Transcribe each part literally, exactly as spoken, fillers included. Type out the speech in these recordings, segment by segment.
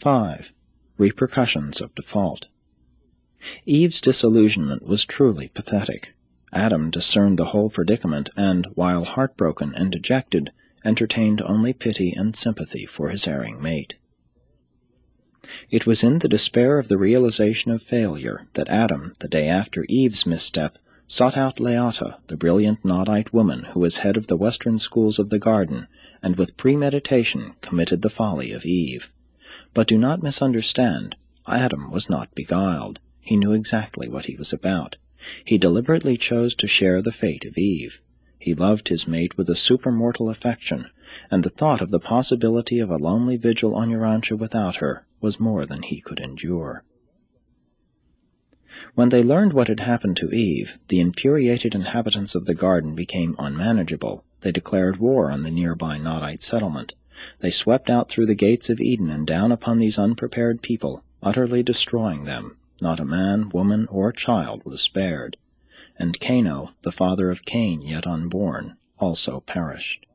five. Repercussions of Default. Eve's disillusionment was truly pathetic. Adam discerned the whole predicament and, while heartbroken and dejected, entertained only pity and sympathy for his erring mate. It was in the despair of the realization of failure that Adam, the day after Eve's misstep, sought out Leota, the brilliant Nodite woman who was head of the Western schools of the garden, and with premeditation committed the folly of Eve. But do not misunderstand, Adam was not beguiled. He knew exactly what he was about. He deliberately chose to share the fate of Eve. He loved his mate with a supermortal affection, and the thought of the possibility of a lonely vigil on Urantia without her was more than he could endure. When they learned what had happened to Eve, the infuriated inhabitants of the garden became unmanageable. They declared war on the nearby Nodite settlement. They swept out through the gates of Eden and down upon these unprepared people, utterly destroying them. Not a man, woman, or child was spared. And Cano, the father of Cain yet unborn, also perished.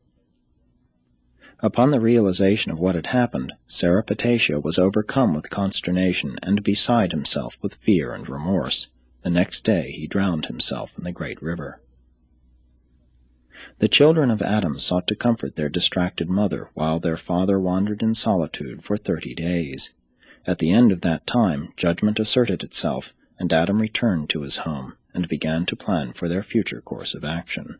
Upon the realization of what had happened, Sarapatecia was overcome with consternation and beside himself with fear and remorse. The next day he drowned himself in the great river. The children of Adam sought to comfort their distracted mother while their father wandered in solitude for thirty days. At the end of that time, judgment asserted itself, and Adam returned to his home and began to plan for their future course of action.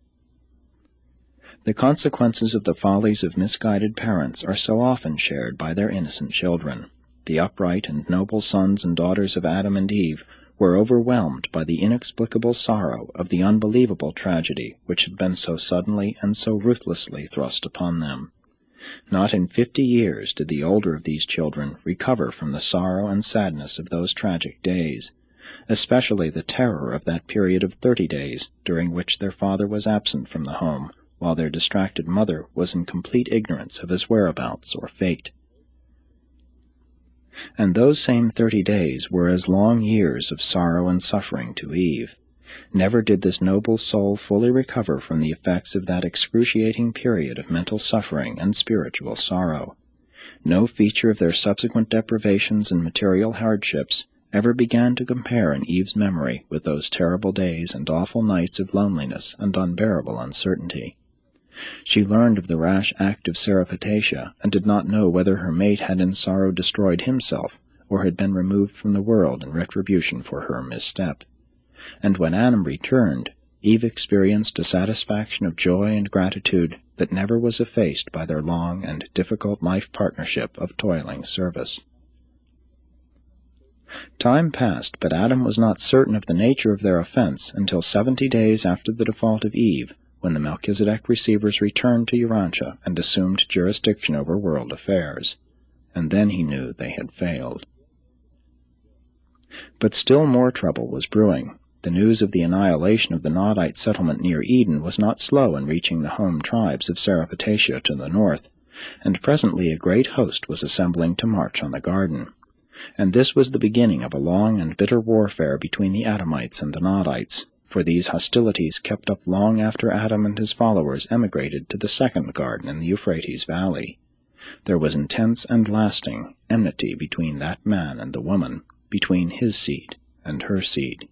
The consequences of the follies of misguided parents are so often shared by their innocent children. The upright and noble sons and daughters of Adam and Eve were overwhelmed by the inexplicable sorrow of the unbelievable tragedy which had been so suddenly and so ruthlessly thrust upon them. Not in fifty years did the older of these children recover from the sorrow and sadness of those tragic days, especially the terror of that period of thirty days during which their father was absent from the home, while their distracted mother was in complete ignorance of his whereabouts or fate. And those same thirty days were as long years of sorrow and suffering to Eve. Never did this noble soul fully recover from the effects of that excruciating period of mental suffering and spiritual sorrow. No feature of their subsequent deprivations and material hardships ever began to compare in Eve's memory with those terrible days and awful nights of loneliness and unbearable uncertainty. She learned of the rash act of Sarapatecia, and did not know whether her mate had in sorrow destroyed himself, or had been removed from the world in retribution for her misstep. And when Adam returned, Eve experienced a satisfaction of joy and gratitude that never was effaced by their long and difficult life partnership of toiling service. Time passed, but Adam was not certain of the nature of their offense until seventy days after the default of Eve, when the Melchizedek receivers returned to Urantia and assumed jurisdiction over world affairs. And then he knew they had failed. But still more trouble was brewing. The news of the annihilation of the Nodite settlement near Eden was not slow in reaching the home tribes of Sarapatecia to the north, and presently a great host was assembling to march on the garden. And this was the beginning of a long and bitter warfare between the Adamites and the Nodites, for these hostilities kept up long after Adam and his followers emigrated to the second garden in the Euphrates Valley. There was intense and lasting enmity between that man and the woman, between his seed and her seed.